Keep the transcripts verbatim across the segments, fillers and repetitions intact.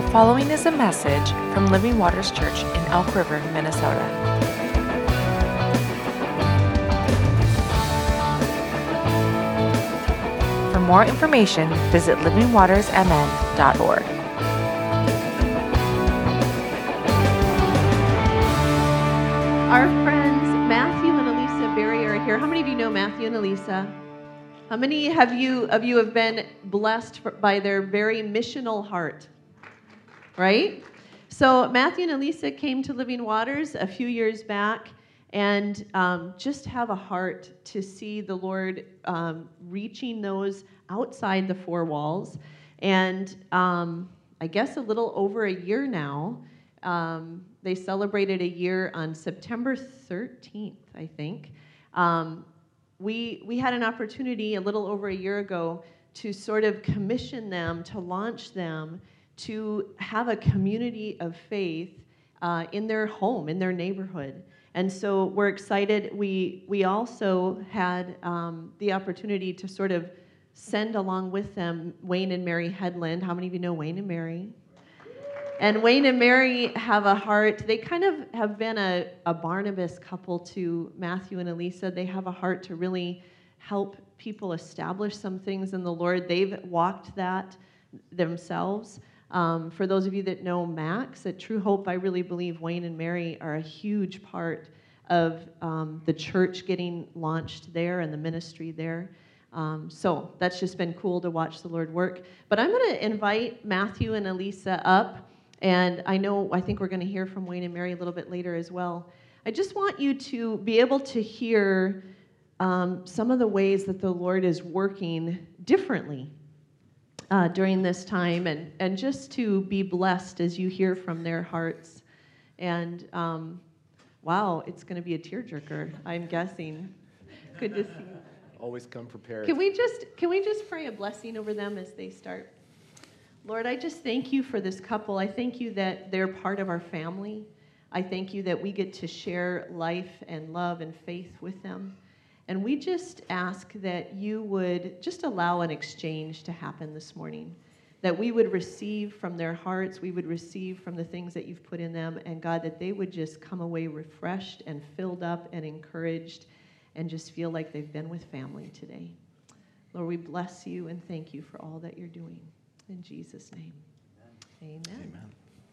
following is a message from Living Waters Church in Elk River, Minnesota. For more information, visit living waters m n dot org. Our friends Matthew and Elisa Berry are here. How many of you know Matthew and Elisa? How many have you of you have been blessed for, by their very missional heart? Right? So Matthew and Elisa came to Living Waters a few years back and um, just have a heart to see the Lord um, reaching those outside the four walls. And um, I guess a little over a year now, um, they celebrated a year on September thirteenth, I think. Um, we, we had an opportunity a little over a year ago to sort of commission them, to launch them, to have a community of faith uh, in their home, in their neighborhood. And so we're excited. We we also had um, the opportunity to sort of send along with them Wayne and Mary Headland. How many of you know Wayne and Mary? And Wayne and Mary have a heart. They kind of have been a, a Barnabas couple to Matthew and Elisa. They have a heart to really help people establish some things in the Lord. They've walked that themselves. Um, for those of you that know Max at True Hope, I really believe Wayne and Mary are a huge part of um, the church getting launched there and the ministry there. Um, so that's just been cool to watch the Lord work. But I'm going to invite Matthew and Elisa up, and I know, I think we're going to hear from Wayne and Mary a little bit later as well. I just want you to be able to hear um, some of the ways that the Lord is working differently Uh, during this time, and, and just to be blessed as you hear from their hearts. And um, wow, it's going to be a tearjerker, I'm guessing. Good to see you. Always come prepared. Can we just can we just pray a blessing over them as they start? Lord, I just thank you for this couple. I thank you that they're part of our family. I thank you that we get to share life and love and faith with them. And we just ask that you would just allow an exchange to happen this morning, that we would receive from their hearts, we would receive from the things that you've put in them, and God, that they would just come away refreshed and filled up and encouraged and just feel like they've been with family today. Lord, we bless you and thank you for all that you're doing. In Jesus' name, amen. Amen.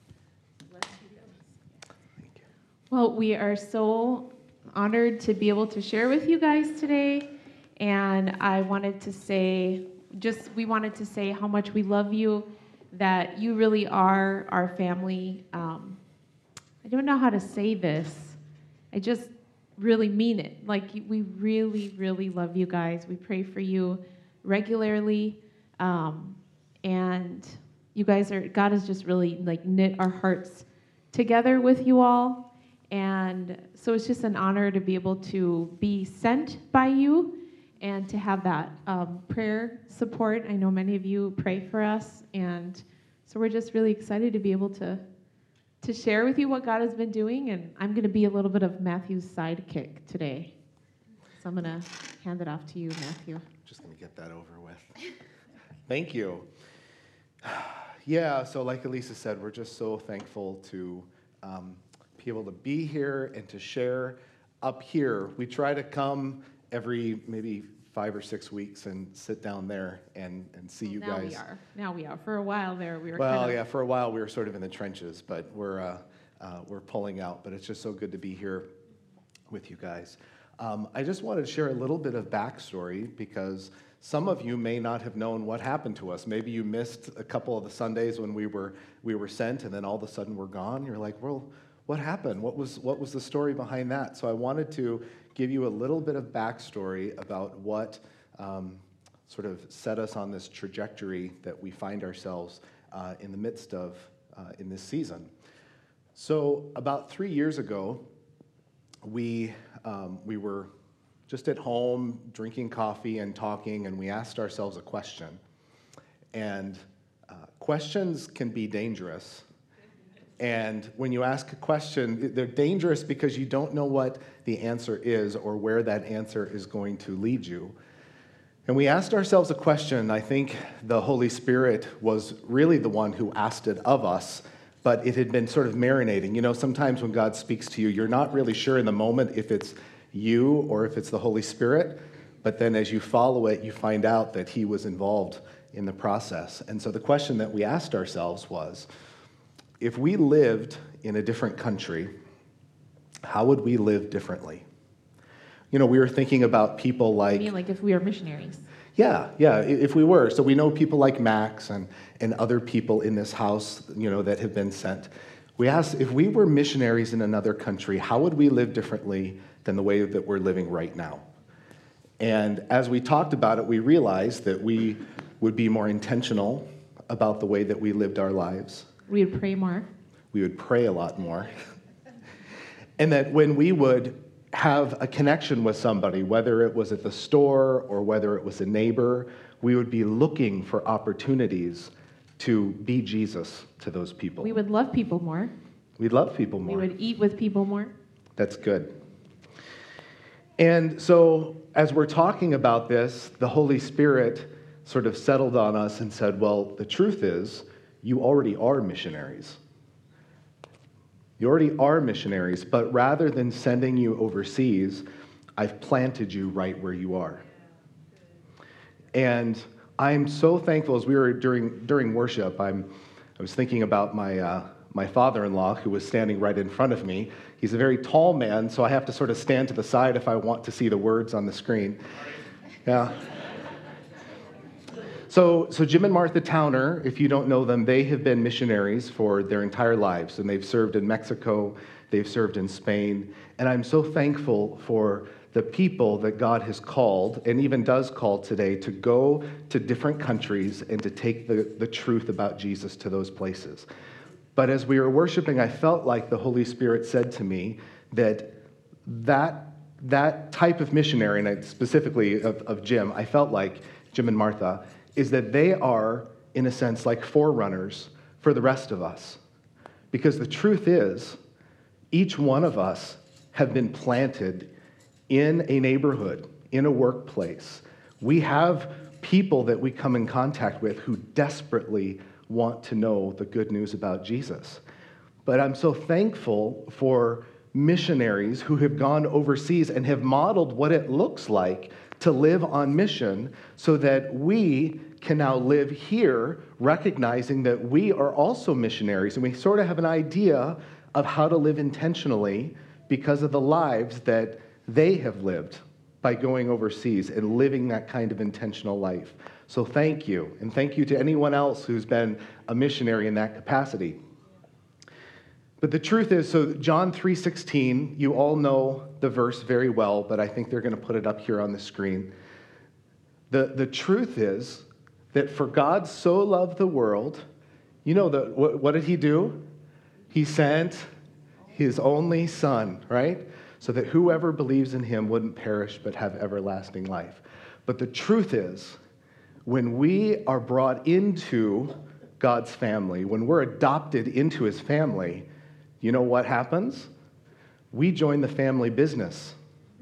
Bless you guys. Thank you. Well, we are so honored to be able to share with you guys today, and I wanted to say, just we wanted to say how much we love you, that you really are our family. Um, I don't know how to say this. I just really mean it. Like, we really, really love you guys. We pray for you regularly, um, and you guys are, God has just really like knit our hearts together with you all. And so it's just an honor to be able to be sent by you and to have that um, prayer support. I know many of you pray for us, and so we're just really excited to be able to to share with you what God has been doing. And I'm going to be a little bit of Matthew's sidekick today. So I'm going to hand it off to you, Matthew. Just going to get that over with. Thank you. Yeah, so like Elisa said, we're just so thankful to um, be able to be here and to share up here. We try to come every maybe five or six weeks and sit down there and, and see Well, you now guys. we are. Now we are. For a while there, we were Well, kind of... yeah, for a while we were sort of in the trenches, but we're uh, uh, we're pulling out. But it's just so good to be here with you guys. Um, I just wanted to share a little bit of backstory because some of you may not have known what happened to us. Maybe you missed a couple of the Sundays when we were we were sent, and then all of a sudden we're gone. You're like, well, what happened? What was what was the story behind that? So I wanted to give you a little bit of backstory about what um, sort of set us on this trajectory that we find ourselves uh, in the midst of uh, in this season. So about three years ago, we um, we were just at home drinking coffee and talking, and we asked ourselves a question. And uh, questions can be dangerous. And when you ask a question, they're dangerous because you don't know what the answer is or where that answer is going to lead you. And we asked ourselves a question. I think the Holy Spirit was really the one who asked it of us, but it had been sort of marinating. You know, sometimes when God speaks to you, you're not really sure in the moment if it's you or if it's the Holy Spirit, but then as you follow it, you find out that he was involved in the process. And so the question that we asked ourselves was, if we lived in a different country, how would we live differently? You know, we were thinking about people like... I mean, like if we are missionaries. Yeah, yeah, if we were. So we know people like Max and, and other people in this house, you know, that have been sent. We asked, if we were missionaries in another country, how would we live differently than the way that we're living right now? And as we talked about it, we realized that we would be more intentional about the way that we lived our lives. We would pray more. We would pray a lot more. And that when we would have a connection with somebody, whether it was at the store or whether it was a neighbor, we would be looking for opportunities to be Jesus to those people. We would love people more. We'd love people more. We would eat with people more. That's good. And so as we're talking about this, the Holy Spirit sort of settled on us and said, well, the truth is, you already are missionaries. You already are missionaries, but rather than sending you overseas, I've planted you right where you are. And I'm so thankful. As we were during during worship, I'm I was thinking about my uh, my father-in-law who was standing right in front of me. He's a very tall man, so I have to sort of stand to the side if I want to see the words on the screen. Yeah. So, so Jim and Martha Towner, if you don't know them, they have been missionaries for their entire lives, and they've served in Mexico, they've served in Spain, and I'm so thankful for the people that God has called, and even does call today, to go to different countries and to take the, the truth about Jesus to those places. But as we were worshiping, I felt like the Holy Spirit said to me that that, that type of missionary, and I, specifically of, of Jim, I felt like Jim and Martha, is that they are, in a sense, like forerunners for the rest of us. Because the truth is, each one of us have been planted in a neighborhood, in a workplace. We have people that we come in contact with who desperately want to know the good news about Jesus. But I'm so thankful for missionaries who have gone overseas and have modeled what it looks like to live on mission so that we can now live here recognizing that we are also missionaries, and we sort of have an idea of how to live intentionally because of the lives that they have lived by going overseas and living that kind of intentional life. So thank you, and thank you to anyone else who's been a missionary in that capacity. But the truth is, so John three sixteen, you all know the verse very well, but I think they're going to put it up here on the screen. The, the truth is that for God so loved the world, you know, the, what, what did he do? He sent his only son, right? So that whoever believes in him wouldn't perish but have everlasting life. But the truth is, when we are brought into God's family, when we're adopted into his family, you know what happens? We join the family business.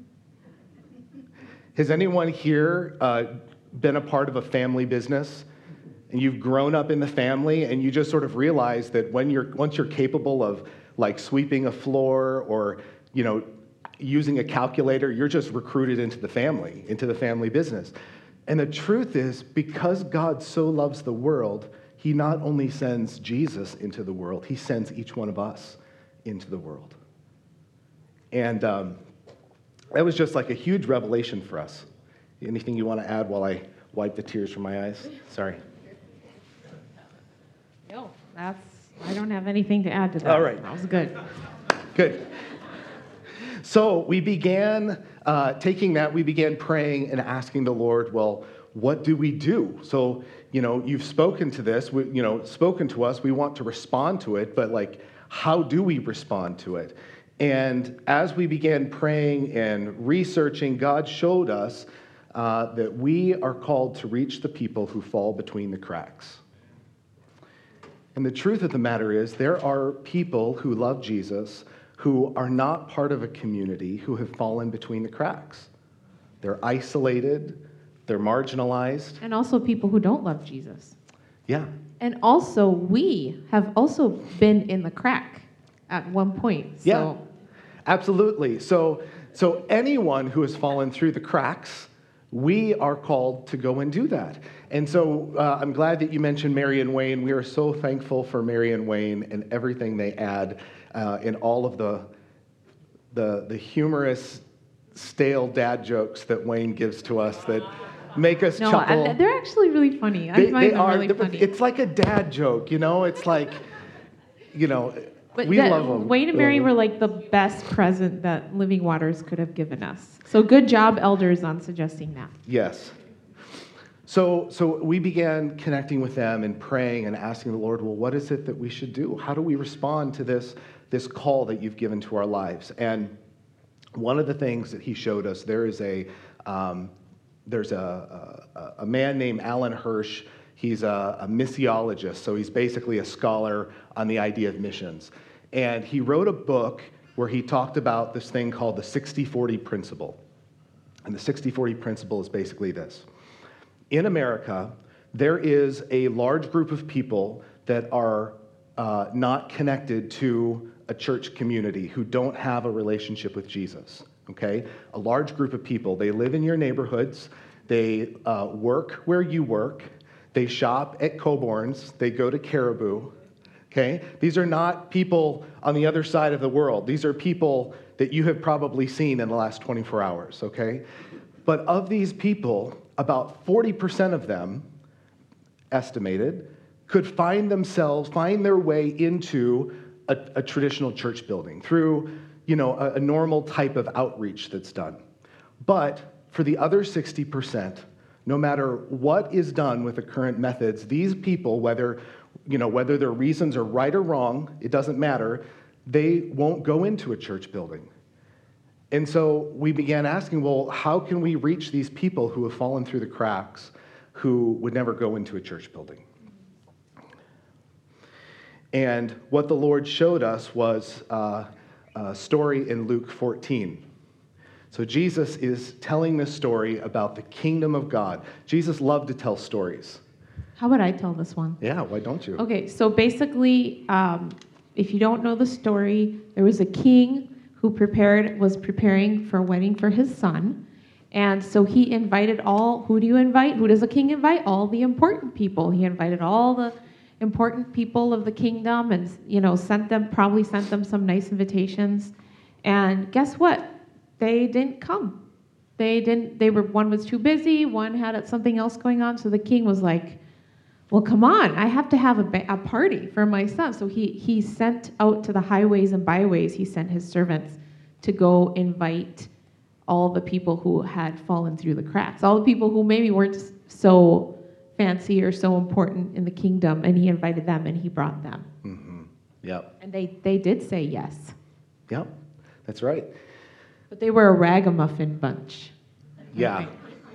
Has anyone here uh, been a part of a family business? And you've grown up in the family and you just sort of realize that when you're once you're capable of like sweeping a floor or, you know, using a calculator, you're just recruited into the family, into the family business. And the truth is, because God so loves the world, he not only sends Jesus into the world, he sends each one of us into the world. And um, that was just like a huge revelation for us. Anything you want to add while I wipe the tears from my eyes? Sorry. No, that's, I don't have anything to add to that. All right. That was good. Good. So we began uh, taking that, we began praying and asking the Lord, well, what do we do? So, you know, you've spoken to this, we, you know, spoken to us, we want to respond to it, but like, how do we respond to it? And as we began praying and researching, God showed us uh, that we are called to reach the people who fall between the cracks. And the truth of the matter is, there are people who love Jesus who are not part of a community who have fallen between the cracks. They're isolated, they're marginalized. And also people who don't love Jesus. Yeah, And also, we have also been in the crack at one point. So. Yeah. absolutely. So, so anyone who has fallen through the cracks, we are called to go and do that. And so uh, I'm glad that you mentioned Mary and Wayne. We are so thankful for Mary and Wayne and everything they add uh, in all of the, the, the humorous, stale dad jokes that Wayne gives to us that make us No, chuckle. I, they're actually really funny. I They, find they them are. really funny. It's like a dad joke, you know? It's like, you know, But we that- love them. Wayne and Mary were like the best present that Living Waters could have given us. So good job, elders, on suggesting that. Yes. So, so we began connecting with them and praying and asking the Lord, well, what is it that we should do? How do we respond to this, this call that you've given to our lives? And one of the things that he showed us, there is a, um, there's a, a, a man named Alan Hirsch. He's a, a missiologist, so he's basically a scholar on the idea of missions. And he wrote a book where he talked about this thing called the sixty forty principle. And the sixty forty principle is basically this. In America, there is a large group of people that are uh, not connected to a church community, who don't have a relationship with Jesus, okay? A large group of people. They live in your neighborhoods. They uh, work where you work. They shop at Coburn's. They go to Caribou, okay? These are not people on the other side of the world. These are people that you have probably seen in the last twenty-four hours, okay? But of these people, about forty percent of them, estimated, could find themselves, find their way into a, a traditional church building through, you know, a, a normal type of outreach that's done. But for the other sixty percent, no matter what is done with the current methods, these people, whether, you know, whether their reasons are right or wrong, it doesn't matter, they won't go into a church building. And so we began asking, well, how can we reach these people who have fallen through the cracks, who would never go into a church building? And what the Lord showed us was uh, a story in Luke fourteen. So Jesus is telling this story about the kingdom of God. Jesus loved to tell stories. How would I tell this one? Yeah, why don't you? Okay, so basically, um, if you don't know the story, there was a king who prepared was preparing for a wedding for his son. And so he invited all, who do you invite? Who does a king invite? All the important people. He invited all the important people of the kingdom and, you know, sent them, probably sent them some nice invitations. And guess what? They didn't come. They didn't, they were, one was too busy, one had something else going on. So the king was like, well, come on, I have to have a, ba- a party for my son. So he, he sent out to the highways and byways, he sent his servants to go invite all the people who had fallen through the cracks, all the people who maybe weren't so fancy or so important in the kingdom, and he invited them and he brought them. Mm-hmm. Yep. And they, they did say yes. Yep, that's right. But they were a ragamuffin bunch. Yeah.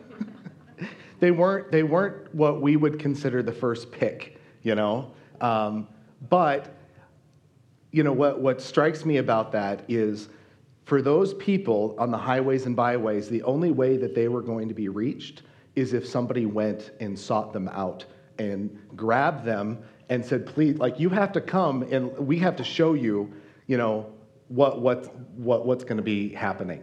They weren't, they weren't what we would consider the first pick, you know? Um, but, you know, what, what strikes me about that is for those people on the highways and byways, the only way that they were going to be reached is if somebody went and sought them out and grabbed them and said, please, like, you have to come and we have to show you, you know, what, what, what, what's going to be happening.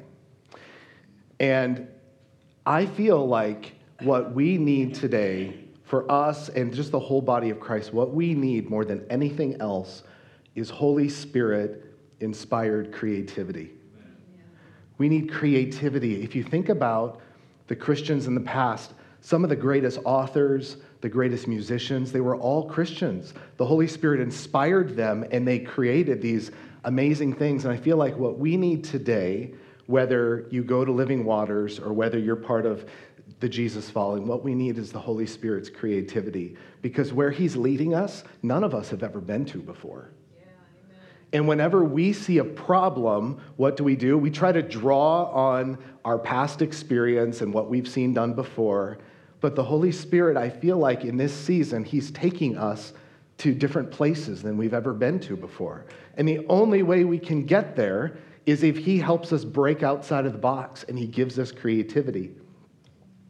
And I feel like what we need today for us and just the whole body of Christ, what we need more than anything else is Holy Spirit inspired creativity. We need creativity. If you think about the Christians in the past, some of the greatest authors, the greatest musicians, they were all Christians. The Holy Spirit inspired them and they created these amazing things. And I feel like what we need today, whether you go to Living Waters or whether you're part of the Jesus Following, what we need is the Holy Spirit's creativity. Because where he's leading us, none of us have ever been to before. Yeah, amen. And whenever we see a problem, what do we do? We try to draw on our past experience and what we've seen done before. But the Holy Spirit, I feel like in this season, he's taking us to different places than we've ever been to before. And the only way we can get there is if he helps us break outside of the box and he gives us creativity.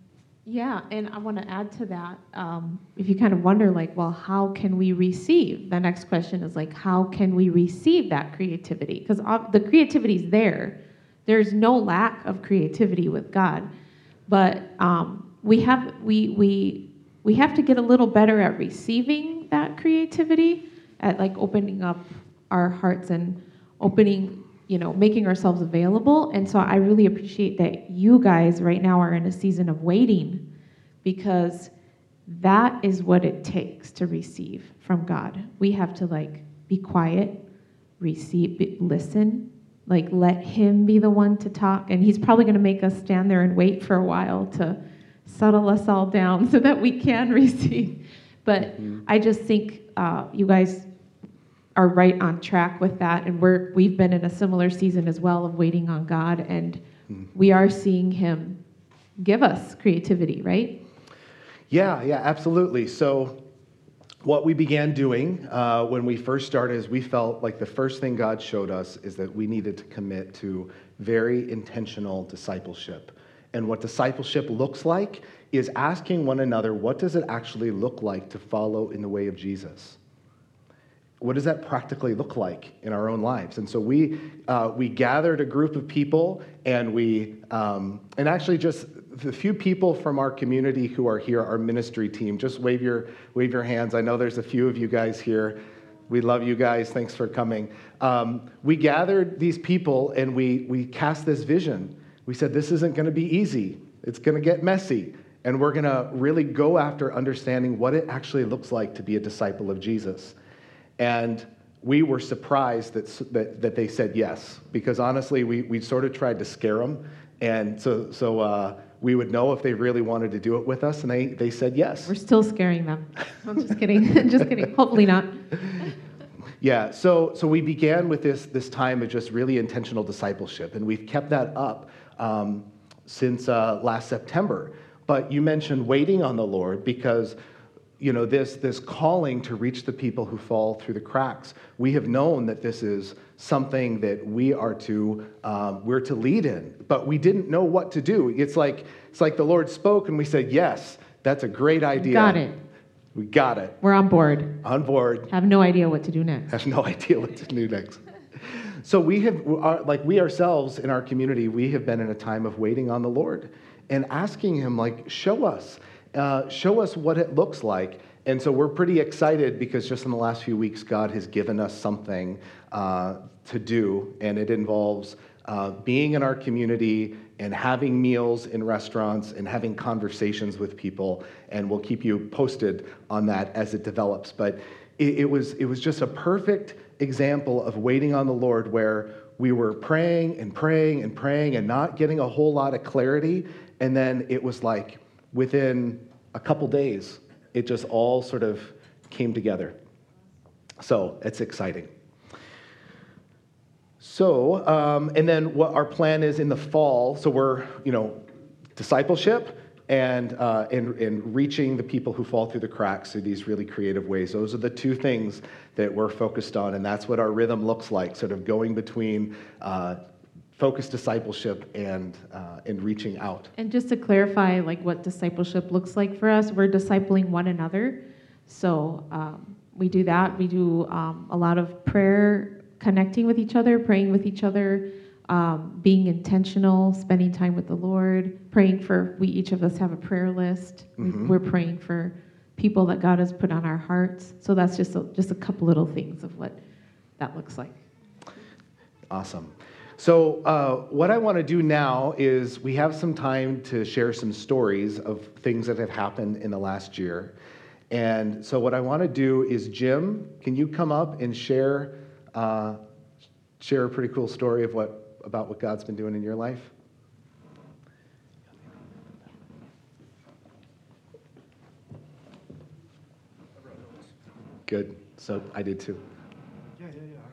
Yeah, and I want to add to that. Um, if you kind of wonder, like, well, how can we receive? The next question is like, how can we receive that creativity? Because the creativity is there. There's no lack of creativity with God, but um, we have we we we have to get a little better at receiving that creativity, at like opening up our hearts and opening, you know, making ourselves available. And so I really appreciate that you guys right now are in a season of waiting, because that is what it takes to receive from God. We have to like be quiet, receive, be, listen, like let him be the one to talk. And he's probably going to make us stand there and wait for a while to settle us all down so that we can receive. But mm-hmm. I just think uh, you guys are right on track with that, and we're we've been in a similar season as well of waiting on God, and mm-hmm. we are seeing him give us creativity, right? Yeah, yeah, absolutely. So what we began doing uh, when we first started is we felt like the first thing God showed us is that we needed to commit to very intentional discipleship. And what discipleship looks like is asking one another, what does it actually look like to follow in the way of Jesus? What does that practically look like in our own lives? And so we uh, we gathered a group of people, and we um, and actually just the few people from our community who are here, our ministry team. Just wave your wave your hands. I know there's a few of you guys here. We love you guys. Thanks for coming. Um, we gathered these people, and we we cast this vision. We said this isn't going to be easy. It's going to get messy, and we're going to really go after understanding what it actually looks like to be a disciple of Jesus. And we were surprised that, that that they said yes, because honestly, we, we sort of tried to scare them, and so so uh, we would know if they really wanted to do it with us, and they, they said yes. We're still scaring them. I'm just kidding. Just kidding. Hopefully not. Yeah, so so we began with this this time of just really intentional discipleship, and we've kept that up um, since uh, last September. But you mentioned waiting on the Lord, because you know, this this calling to reach the people who fall through the cracks. We have known that this is something that we are to um, we're to lead in, but we didn't know what to do. It's like it's like the Lord spoke, and we said, "Yes, that's a great idea." Got it. We got it. We're on board. On board. Have no idea what to do next. Have no idea what to do next. So we have, like we ourselves in our community, we have been in a time of waiting on the Lord and asking Him, like, show us. Uh, show us what it looks like. And so we're pretty excited because just in the last few weeks, God has given us something uh, to do, and it involves uh, being in our community and having meals in restaurants and having conversations with people, and we'll keep you posted on that as it develops. But it, it was it was just a perfect example of waiting on the Lord, where we were praying and praying and praying and not getting a whole lot of clarity, and then it was like, within a couple days, it just all sort of came together. So it's exciting. So, um, and then what our plan is in the fall, so we're, you know, discipleship and, uh, and, and reaching the people who fall through the cracks through these really creative ways. Those are the two things that we're focused on, and that's what our rhythm looks like, sort of going between uh, focused discipleship and uh, and reaching out. And just to clarify, like what discipleship looks like for us, we're discipling one another. So um, we do that. We do um, a lot of prayer, connecting with each other, praying with each other, um, being intentional, spending time with the Lord, praying for. We each of us have a prayer list. Mm-hmm. We're praying for people that God has put on our hearts. So that's just a, just a couple little things of what that looks like. Awesome. So uh, what I want to do now is we have some time to share some stories of things that have happened in the last year. And so what I want to do is, Jim, can you come up and share uh, share a pretty cool story of what about what God's been doing in your life? Good. So I did too. Yeah, yeah, yeah.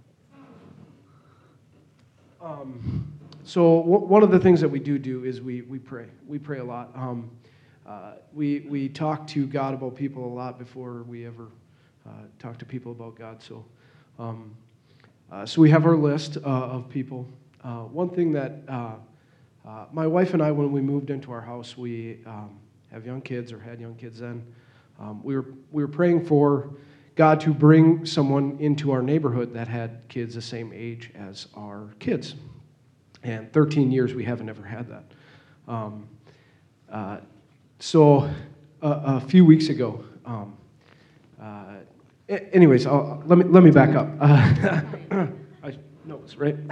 Um, so w- one of the things that we do do is we we pray. We pray a lot. Um, uh, we we talk to God about people a lot before we ever uh, talk to people about God. So, um, uh, so we have our list uh, of people. Uh, one thing that uh, uh, my wife and I, when we moved into our house, we um, have young kids, or had young kids then. Um, we were we were praying for God to bring someone into our neighborhood that had kids the same age as our kids. And thirteen years, we haven't ever had that. Um, uh, so a, a few weeks ago, um, uh, a- anyways, I'll, let me let me back up. Uh, I know this, right?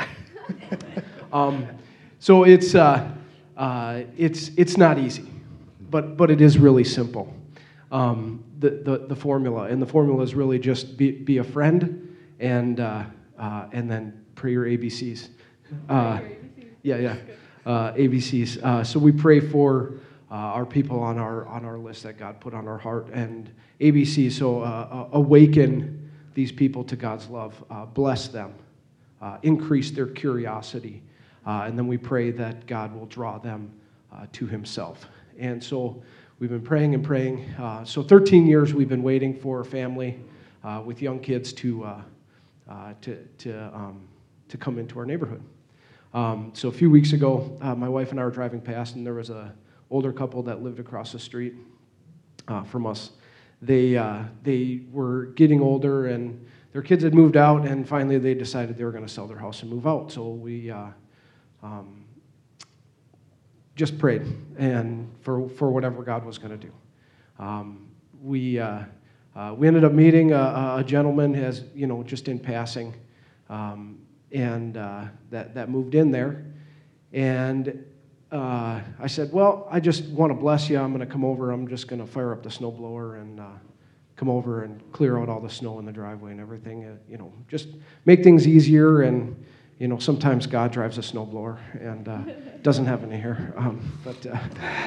um, so it's uh, uh, it's it's not easy, but but it is really simple. Um, the, the the formula, and the formula is really just be be a friend, and uh, uh, and then pray your A B Cs. Uh, yeah, yeah, uh, A B Cs. Uh, so we pray for uh, our people on our on our list that God put on our heart, and A B Cs. So uh, uh, awaken these people to God's love, uh, bless them, uh, increase their curiosity, uh, and then we pray that God will draw them uh, to Himself. And so we've been praying and praying. Uh, so thirteen years we've been waiting for a family uh, with young kids to uh, uh, to to um, to come into our neighborhood. Um, so a few weeks ago, uh, my wife and I were driving past, and there was a older couple that lived across the street uh, from us. They uh, they were getting older, and their kids had moved out, and finally they decided they were going to sell their house and move out. So we uh, um, just prayed and for for whatever God was going to do. Um, we uh, uh, we ended up meeting a, a gentleman, as you know, just in passing. Um, and uh, that, that moved in there. And uh, I said, well, I just want to bless you. I'm going to come over. I'm just going to fire up the snowblower and uh, come over and clear out all the snow in the driveway and everything. Uh, you know, just make things easier. And, you know, sometimes God drives a snowblower and uh, doesn't have any hair. Um, but, uh,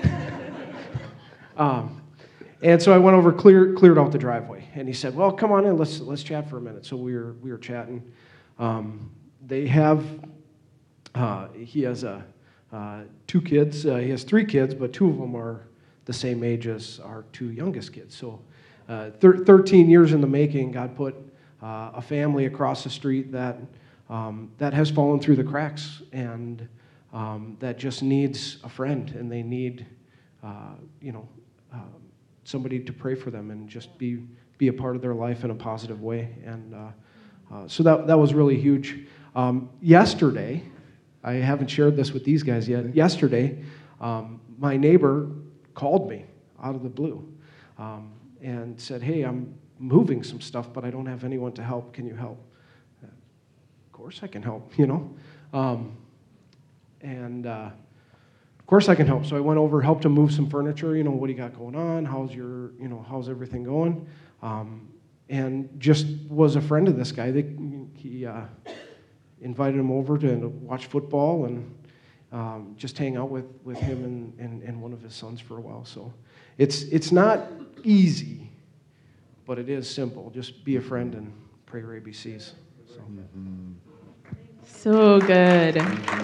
um, and so I went over, clear, cleared out the driveway. And he said, well, come on in. Let's, let's chat for a minute. So we were, we were chatting. Um, They have, uh, he has uh, uh, two kids. Uh, he has three kids, but two of them are the same age as our two youngest kids. So uh, thir- thirteen years in the making, God put uh, a family across the street that um, that has fallen through the cracks, and um, that just needs a friend, and they need, uh, you know, uh, somebody to pray for them and just be, be a part of their life in a positive way. And uh, uh, so that, that was really huge. Um, yesterday, I haven't shared this with these guys yet. Yesterday, um, my neighbor called me out of the blue um, and said, hey, I'm moving some stuff, but I don't have anyone to help. Can you help? Of course I can help, you know. Um, and uh, of course I can help. So I went over, helped him move some furniture. You know, what do you got going on? How's your, you know, how's everything going? Um, and just was a friend of this guy. They, he... Uh, invited him over to watch football and um, just hang out with, with him and, and, and one of his sons for a while. So it's it's not easy, but it is simple. Just be a friend and pray your A B Cs. So, Mm-hmm. So good.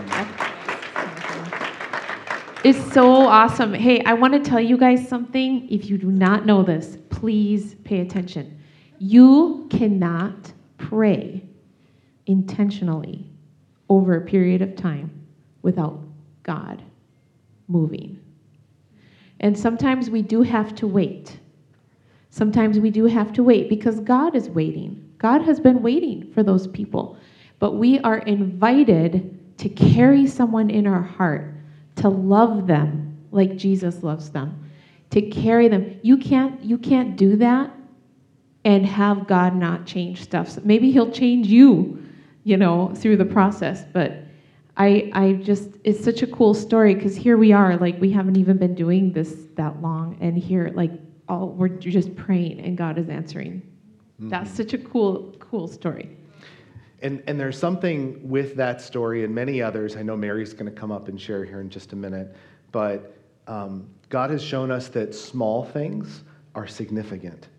It's so awesome. Hey, I want to tell you guys something. If you do not know this, please pay attention. You cannot pray intentionally over a period of time without God moving. And sometimes we do have to wait. Sometimes we do have to wait because God is waiting. God has been waiting for those people. But we are invited to carry someone in our heart, to love them like Jesus loves them, to carry them. You can't, you can't do that and have God not change stuff. So maybe He'll change you, you know, through the process. But I I just, it's such a cool story because here we are, like we haven't even been doing this that long, and here, like, all we're just praying and God is answering. Mm-hmm. That's such a cool, cool story. And and there's something with that story and many others. I know Mary's going to come up and share here in just a minute, but um, God has shown us that small things are significant.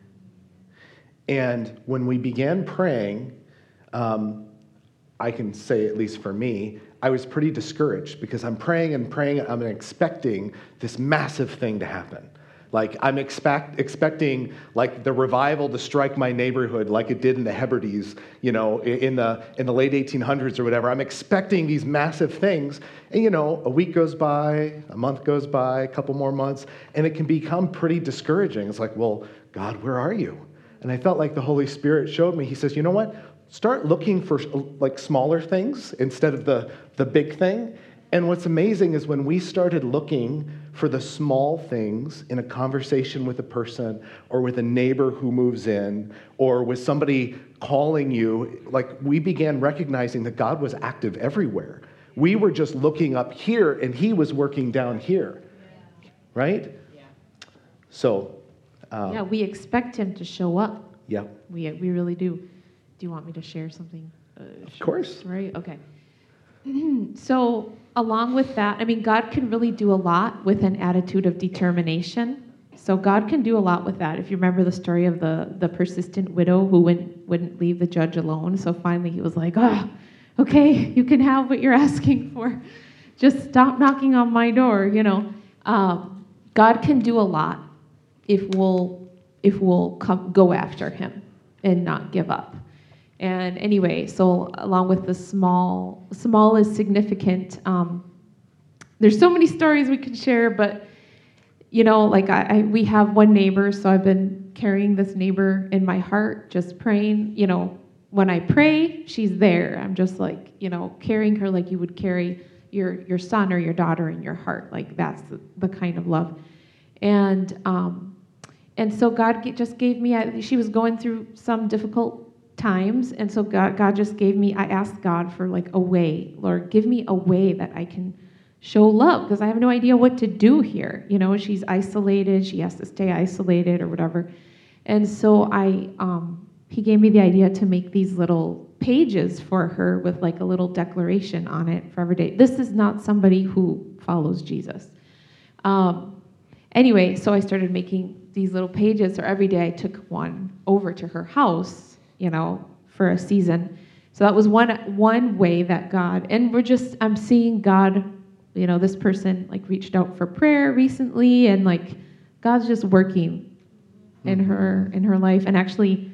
And when we began praying, Um, I can say, at least for me, I was pretty discouraged because I'm praying and praying, I'm expecting this massive thing to happen. Like I'm expect, expecting like the revival to strike my neighborhood like it did in the Hebrides, you know, in the in the late eighteen hundreds or whatever. I'm expecting these massive things. And, you know, a week goes by, a month goes by, a couple more months, and it can become pretty discouraging. It's like, well, God, where are you? And I felt like the Holy Spirit showed me. He says, you know what? Start looking for like smaller things instead of the, the big thing. And what's amazing is when we started looking for the small things in a conversation with a person or with a neighbor who moves in or with somebody calling you, like we began recognizing that God was active everywhere. We were just looking up here and he was working down here, right? Yeah. So. Um, yeah, we expect him to show up. Yeah. We, we really do. Do you want me to share something? Uh, of course. Right? Okay. So along with that, I mean, God can really do a lot with an attitude of determination. So God can do a lot with that. If you remember the story of the, the persistent widow who wouldn't, wouldn't leave the judge alone. So finally he was like, oh, okay, you can have what you're asking for. Just stop knocking on my door, you know. Um, God can do a lot if we'll, if we'll come, go after him and not give up. And anyway, so along with the small, small is significant. Um, there's so many stories we could share, but you know, like I, I, we have one neighbor, so I've been carrying this neighbor in my heart, just praying. You know, when I pray, she's there. I'm just like, you know, carrying her like you would carry your your son or your daughter in your heart. Like that's the, the kind of love. And um, and so God just gave me. A, she was going through some difficult times, and so God, God just gave me, I asked God for like a way, Lord, give me a way that I can show love, because I have no idea what to do here. You know, she's isolated, she has to stay isolated or whatever. And so I, um, he gave me the idea to make these little pages for her with like a little declaration on it for every day. This is not somebody who follows Jesus. Um, anyway, so I started making these little pages, so every day I took one over to her house, you know, for a season. So that was one one way that God, and we're just, I'm seeing God, you know, this person like reached out for prayer recently, and like God's just working in her in her life. And actually,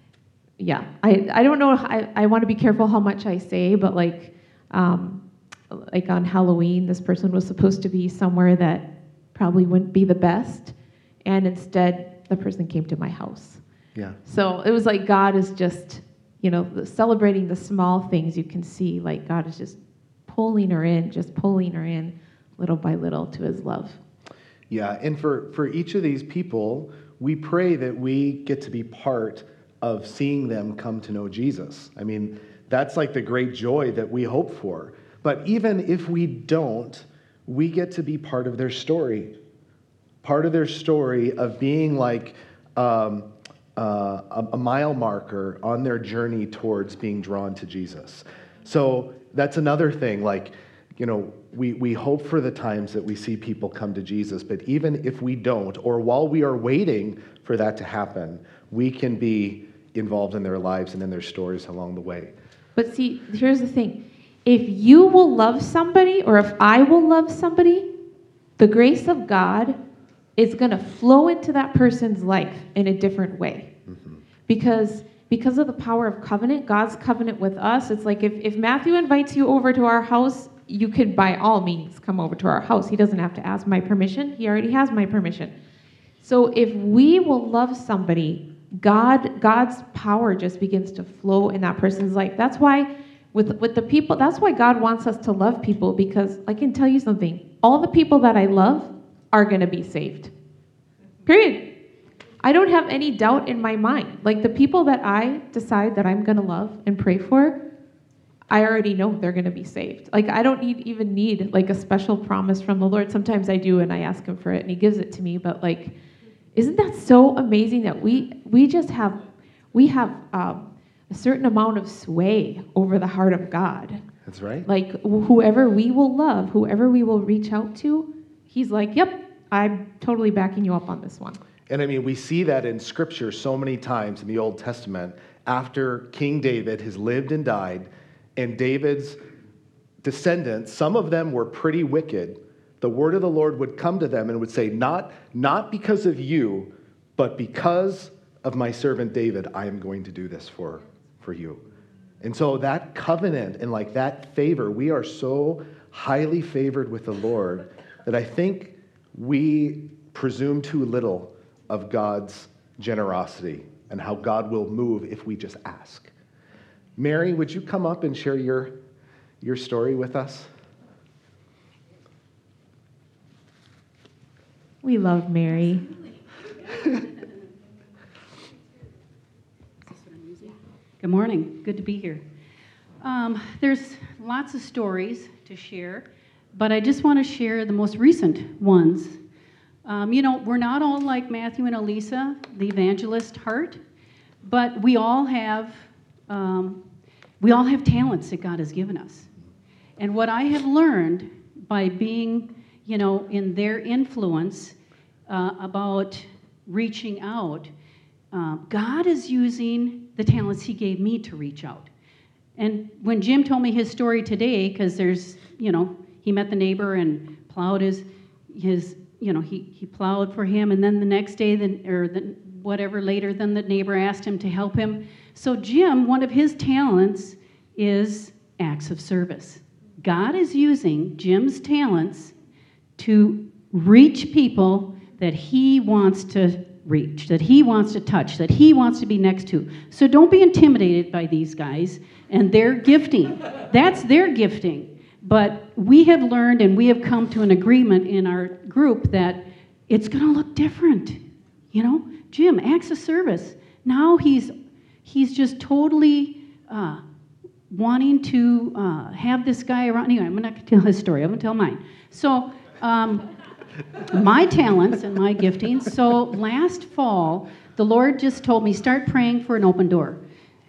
yeah, I, I don't know, I, I want to be careful how much I say, but like um, like on Halloween, this person was supposed to be somewhere that probably wouldn't be the best, and instead the person came to my house. Yeah. So it was like God is just, you know, the, celebrating the small things. You can see like God is just pulling her in, just pulling her in little by little to his love. Yeah, and for, for each of these people, we pray that we get to be part of seeing them come to know Jesus. I mean, that's like the great joy that we hope for. But even if we don't, we get to be part of their story. Part of their story of being like um, uh, a, a mile marker on their journey towards being drawn to Jesus. So that's another thing, like, you know, we, we hope for the times that we see people come to Jesus, but even if we don't, or while we are waiting for that to happen, we can be involved in their lives and in their stories along the way. But see, here's the thing. If you will love somebody, or if I will love somebody, the grace of God is going to flow into that person's life in a different way. Mm-hmm. Because because of the power of covenant, God's covenant with us, it's like if, if Matthew invites you over to our house, you could by all means come over to our house. He doesn't have to ask my permission. He already has my permission. So if we will love somebody, God God's power just begins to flow in that person's life. That's why with with the people, that's why God wants us to love people, because I can tell you something. All the people that I love are going to be saved. Period. I don't have any doubt in my mind. Like the people that I decide that I'm going to love and pray for, I already know they're going to be saved. Like I don't need, even need like a special promise from the Lord. Sometimes I do, and I ask him for it and he gives it to me. But like, isn't that so amazing that we we just have, we have um, a certain amount of sway over the heart of God. That's right. Like whoever we will love, whoever we will reach out to, he's like, yep, I'm totally backing you up on this one. And I mean, we see that in Scripture so many times in the Old Testament. After King David has lived and died, and David's descendants, some of them were pretty wicked, the word of the Lord would come to them and would say, not, not because of you, but because of my servant David, I am going to do this for, for you. And so that covenant and like that favor, we are so highly favored with the Lord that I think we presume too little of God's generosity and how God will move if we just ask. Mary, would you come up and share your, your story with us? We love Mary. Good morning. Good to be here. Um, there's lots of stories to share, but I just want to share the most recent ones. Um, you know, we're not all like Matthew and Elisa, the evangelist heart, but we all have um, we all have talents that God has given us. And what I have learned by being, you know, in their influence uh, about reaching out, uh, God is using the talents He gave me to reach out. And when Jim told me his story today, because there's, you know, he met the neighbor and plowed his, his, you know, he, he plowed for him, and then the next day, then or the, whatever later, then the neighbor asked him to help him. So Jim, one of his talents is acts of service. God is using Jim's talents to reach people that he wants to reach, that he wants to touch, that he wants to be next to. So don't be intimidated by these guys and their gifting. That's their gifting. But we have learned and we have come to an agreement in our group that it's going to look different. You know, Jim, acts of service. Now he's he's just totally uh, wanting to uh, have this guy around. Anyway, I'm not going to tell his story. I'm going to tell mine. So um, my talents and my giftings. So last fall, the Lord just told me, start praying for an open door.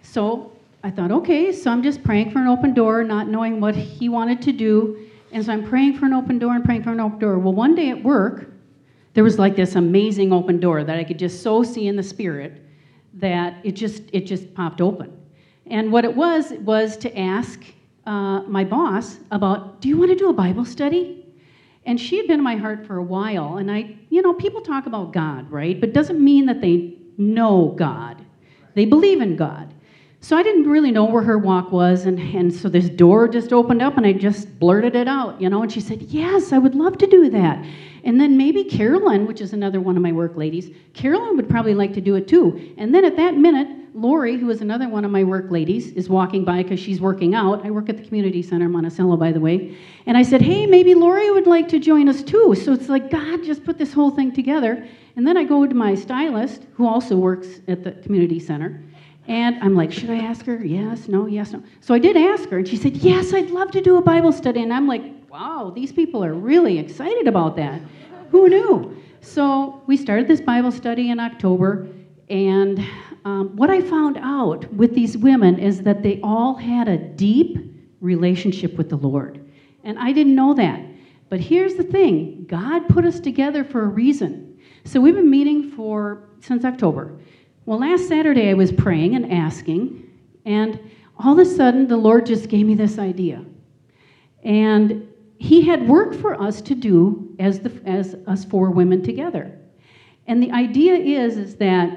So I thought, okay, so I'm just praying for an open door, not knowing what He wanted to do. And so I'm praying for an open door and praying for an open door. Well, one day at work, there was like this amazing open door that I could just so see in the spirit that it just it just popped open. And what it was was to ask uh, my boss about, do you want to do a Bible study? And she had been in my heart for a while. And I, you know, people talk about God, right? But it doesn't mean that they know God. They believe in God. So I didn't really know where her walk was, and, and so this door just opened up, and I just blurted it out, you know, and she said, yes, I would love to do that. And then maybe Carolyn, which is another one of my work ladies, Carolyn would probably like to do it too. And then at that minute, Lori, who is another one of my work ladies, is walking by because she's working out. I work at the community center in Monticello, by the way. And I said, hey, maybe Lori would like to join us too. So it's like God just put this whole thing together. And then I go to my stylist, who also works at the community center. And I'm like, should I ask her? Yes, no, yes, no. So I did ask her, and she said, yes, I'd love to do a Bible study. And I'm like, wow, these people are really excited about that. Who knew? So we started this Bible study in October, and um, what I found out with these women is that they all had a deep relationship with the Lord. And I didn't know that. But here's the thing. God put us together for a reason. So we've been meeting for since October. Well, last Saturday I was praying and asking, and all of a sudden the Lord just gave me this idea. And He had work for us to do as the as us four women together. And the idea is, is that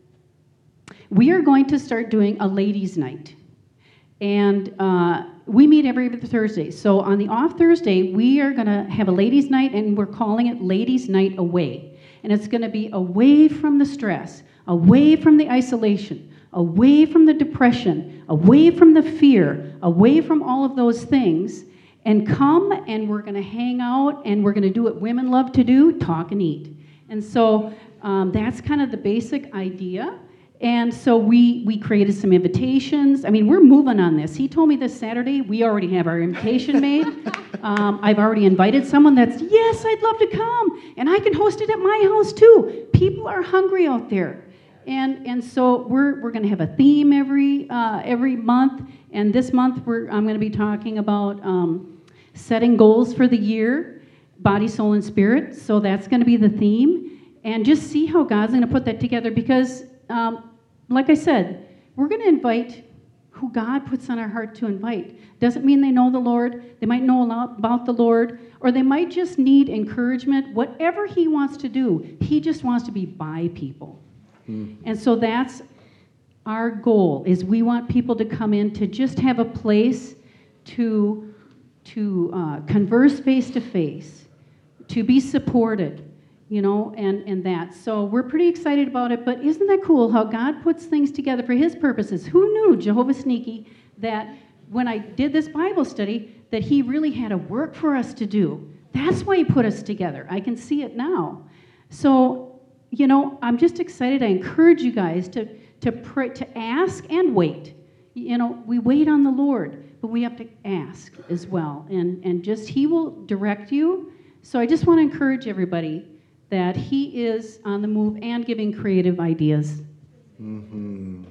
we are going to start doing a ladies' night. And uh, we meet every Thursday. So on the off Thursday, we are going to have a ladies' night, and we're calling it Ladies' Night Away. And it's going to be away from the stress, away from the isolation, away from the depression, away from the fear, away from all of those things, and come and we're going to hang out and we're going to do what women love to do, talk and eat. And so um, that's kind of the basic idea. And so we we created some invitations. I mean, we're moving on this. He told me this Saturday, we already have our invitation made. Um, I've already invited someone that's, yes, I'd love to come. And I can host it at my house too. People are hungry out there. And and so we're we're going to have a theme every uh, every month. And this month we're I'm going to be talking about um, setting goals for the year, body, soul, and spirit. So that's going to be the theme. And just see how God's going to put that together. Because, um, like I said, we're going to invite who God puts on our heart to invite. Doesn't mean they know the Lord. They might know a lot about the Lord, or they might just need encouragement. Whatever he wants to do, he just wants to be by people. Hmm. And so that's our goal, is we want people to come in to just have a place to, to uh, converse face to face, to be supported, you know, and, and that. So we're pretty excited about it, but isn't that cool how God puts things together for his purposes? Who knew, Jehovah Sneaky, that when I did this Bible study, that he really had a work for us to do? That's why he put us together. I can see it now. So, you know, I'm just excited. I encourage you guys to, to pray, to ask and wait. You know, we wait on the Lord, but we have to ask as well. And, and just, he will direct you. So I just want to encourage everybody that he is on the move and giving creative ideas. Mm-hmm.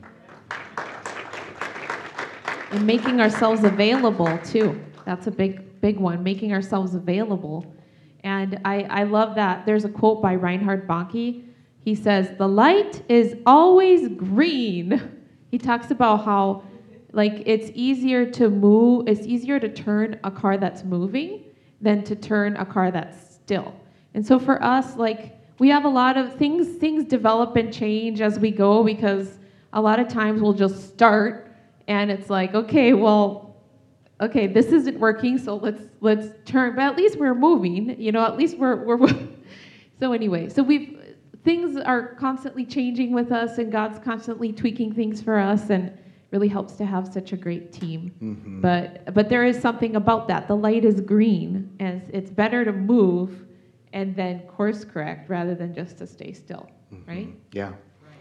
And making ourselves available, too. That's a big, big one, making ourselves available. And I, I love that. There's a quote by Reinhard Bonnke. He says, "The light is always green." He talks about how, like, it's easier to move, it's easier to turn a car that's moving than to turn a car that's still. And so for us, like, we have a lot of things, things develop and change as we go, because a lot of times we'll just start and it's like, okay, well, okay, this isn't working, so let's let's turn, but at least we're moving, you know, at least we're, we're so anyway, so we've, things are constantly changing with us, and God's constantly tweaking things for us, and really helps to have such a great team. Mm-hmm. But but there is something about that. The light is green, and it's better to move and then course correct rather than just to stay still, mm-hmm. right? Yeah.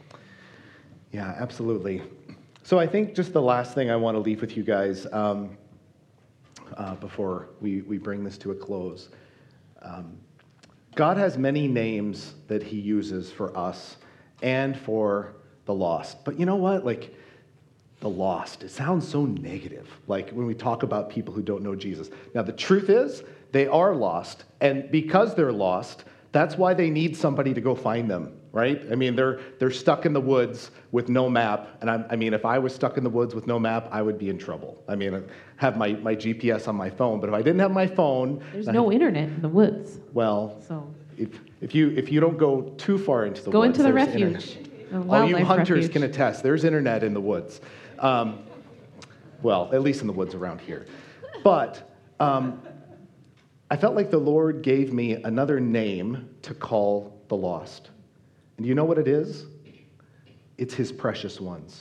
Yeah, absolutely. So I think just the last thing I want to leave with you guys um, uh, before we, we bring this to a close. Um, God has many names that he uses for us and for the lost. But you know what? Like, the lost, it sounds so negative, like when we talk about people who don't know Jesus. Now, the truth is, they are lost, and because they're lost, that's why they need somebody to go find them, right? I mean, they're they're stuck in the woods with no map, and I, I mean, if I was stuck in the woods with no map, I would be in trouble. I mean, I have my, my G P S on my phone, but if I didn't have my phone... There's I, no internet in the woods. Well, so if if you if you don't go too far into the go woods... Go into the refuge. All you hunters refuge. Can attest, there's internet in the woods. Um, well, at least in the woods around here. But um, I felt like the Lord gave me another name to call the lost. And do you know what it is? It's his precious ones.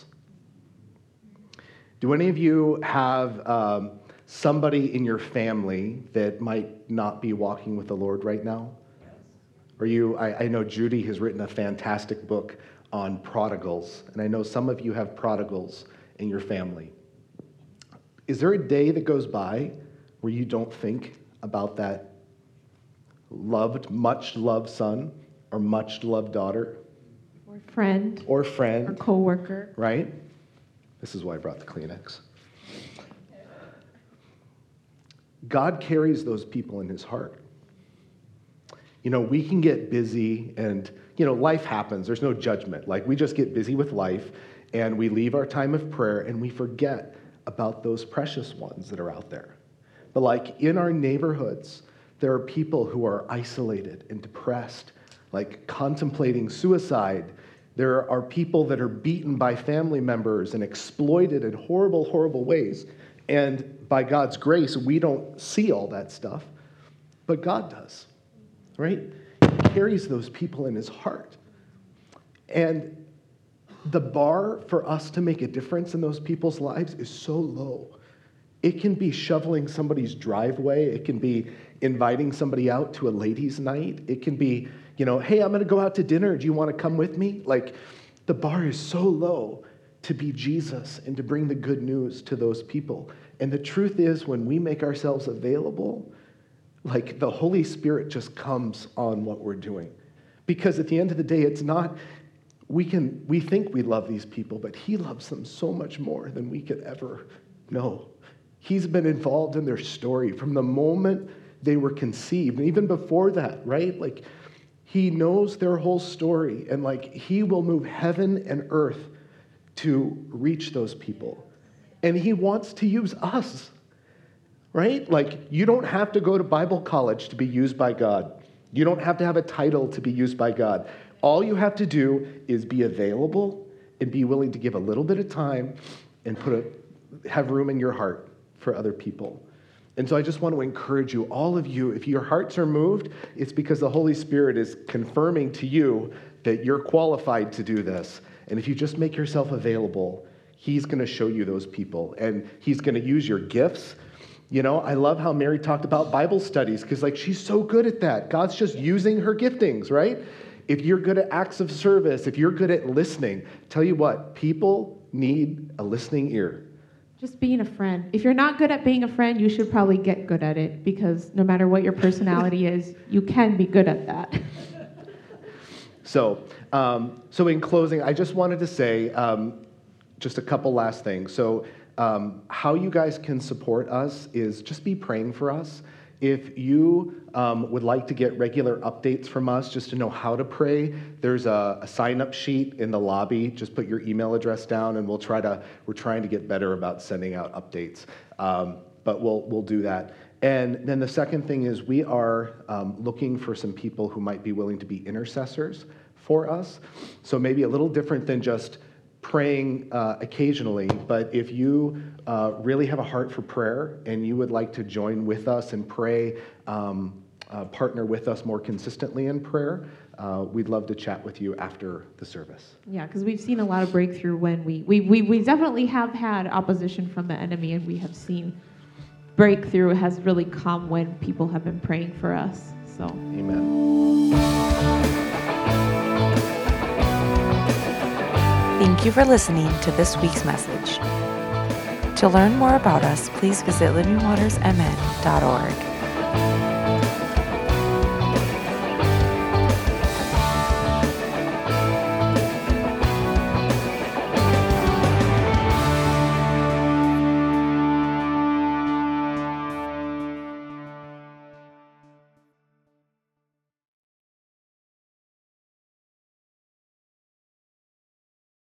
Do any of you have um, somebody in your family that might not be walking with the Lord right now? Or you, I, I know Judy has written a fantastic book on prodigals, and I know some of you have prodigals in your family. Is there a day that goes by where you don't think about that loved, much loved son or much loved daughter? Or friend. Or friend. Or coworker. Right? This is why I brought the Kleenex. God carries those people in his heart. You know, we can get busy and, you know, life happens. There's no judgment. Like, we just get busy with life and we leave our time of prayer and we forget about those precious ones that are out there. But like in our neighborhoods, there are people who are isolated and depressed, like contemplating suicide. There are people that are beaten by family members and exploited in horrible, horrible ways. And by God's grace, we don't see all that stuff, but God does. Right? He carries those people in his heart. And the bar for us to make a difference in those people's lives is so low. It can be shoveling somebody's driveway. It can be inviting somebody out to a ladies' night. It can be, you know, hey, I'm going to go out to dinner. Do you want to come with me? Like, the bar is so low to be Jesus and to bring the good news to those people. And the truth is, when we make ourselves available, like, the Holy Spirit just comes on what we're doing. Because at the end of the day, it's not, we can, we think we love these people, but he loves them so much more than we could ever know. He's been involved in their story from the moment they were conceived, and even before that, right? Like, he knows their whole story, and like, he will move heaven and earth to reach those people. and he wants to use us, right? Like, you don't have to go to Bible college to be used by God. You don't have to have a title to be used by God. All you have to do is be available and be willing to give a little bit of time and put a, have room in your heart for other people. And so I just want to encourage you, all of you, if your hearts are moved, it's because the Holy Spirit is confirming to you that you're qualified to do this. And if you just make yourself available, he's going to show you those people, and he's going to use your gifts. You know, I love how Mary talked about Bible studies, because like she's so good at that. God's just using her giftings, right? If you're good at acts of service, if you're good at listening, tell you what, people need a listening ear. Just being a friend. If you're not good at being a friend, you should probably get good at it, because no matter what your personality is, you can be good at that. So, um, so in closing, I just wanted to say um, just a couple last things. So um, how you guys can support us is just be praying for us. If you um, would like to get regular updates from us, just to know how to pray, there's a, a sign-up sheet in the lobby. Just put your email address down, and we'll try to. We're trying to get better about sending out updates, um, but we'll we'll do that. And then the second thing is we are um, looking for some people who might be willing to be intercessors for us. So maybe a little different than just praying uh, occasionally, but if you uh, really have a heart for prayer and you would like to join with us and pray, um, uh, partner with us more consistently in prayer, uh, we'd love to chat with you after the service. Yeah, because we've seen a lot of breakthrough when we, we, we, we definitely have had opposition from the enemy, and we have seen breakthrough has really come when people have been praying for us. So, Amen. Thank you for listening to this week's message. To learn more about us, please visit living waters m n dot org.